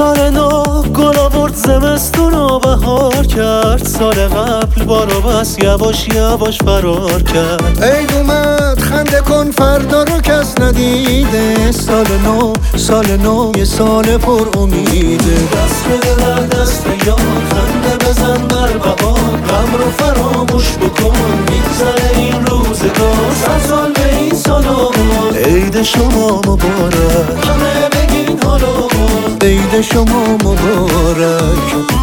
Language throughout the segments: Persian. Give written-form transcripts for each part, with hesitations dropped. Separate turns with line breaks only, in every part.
سال نو گل آورد زمستون و بهار کرد، سال قبل بارو بس یواش یواش فرار کرد.
عید اومد خنده کن فردا رو کس ندیده، سال نو یه سال پر امیده.
دست بده در دست یار، خنده بزن بر بهار، غم رو فراموش بکن میگذره این روزگار. صد سال به این سال آباد، عید شما مبارک، همه بگین حال آباد،
عید شما مبارک.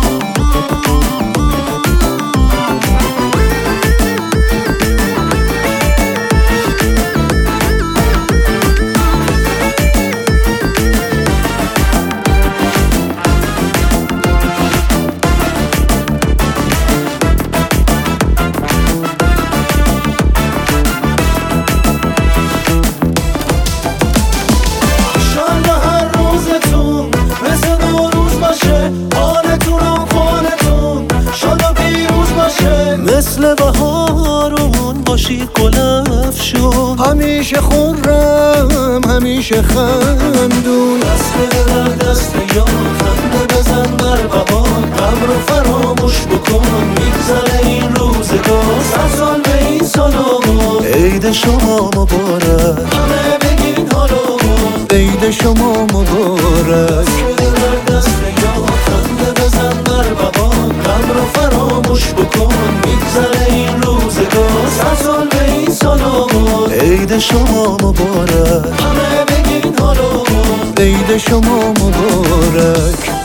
مثل بهارمون باشی گلفشون،
همیشه خورم همیشه خندون.
دست بده در دست یار، خنده بزن بر بهار، غم رو فراموش بکن میگذره این روزگار. صد سال به این سال آباد، عید شما مبارک، همه بگین حال آباد،
عید شما مبارک.
دست بده در دست یار، خنده بزن بر بهار، غم رو فراموش بکن میگذره این روزگار. صد سال به این سال آباد، عید شما مبارک، همه بگین حال آباد،
عید شما مبارک.